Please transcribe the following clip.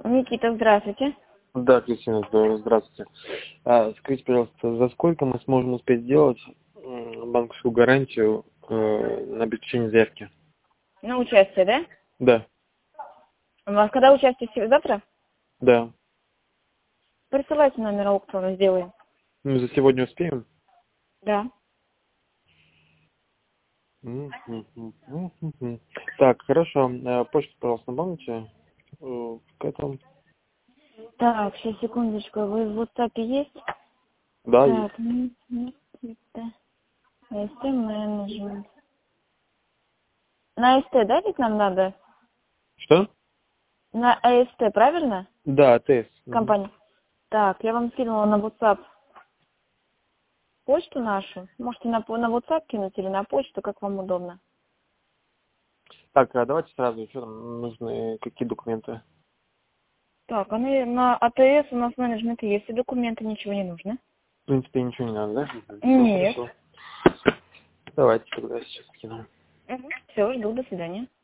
Никита, здравствуйте. Да, Кристина, здравствуйте. Скажите, пожалуйста, за сколько мы сможем успеть сделать банковскую гарантию на обеспечение заявки? На участие, да? Да, У вас когда участие? Завтра? да. Присылайте номер аукциона, сделаем. Мы за сегодня успеем? Да. Так, хорошо. Почту, пожалуйста, напомните. К этому. Так, сейчас, секундочку. Вы в WhatsApp есть? Да, есть. Так, Никита. СТ менеджмент. На СТ, да, ведь нам надо? Что? На АСТ, правильно? Да, ТС. Компания. Так, я вам скинула на WhatsApp почту нашу. Можете на WhatsApp кинуть или на почту, как вам удобно. Так, давайте сразу еще там нужны какие документы. Так, они на АТС у нас менеджмент есть, и документы, ничего не нужно. В принципе, ничего не надо, да? Нет. Хорошо. Давайте тогда сейчас скину. Все, жду, до свидания.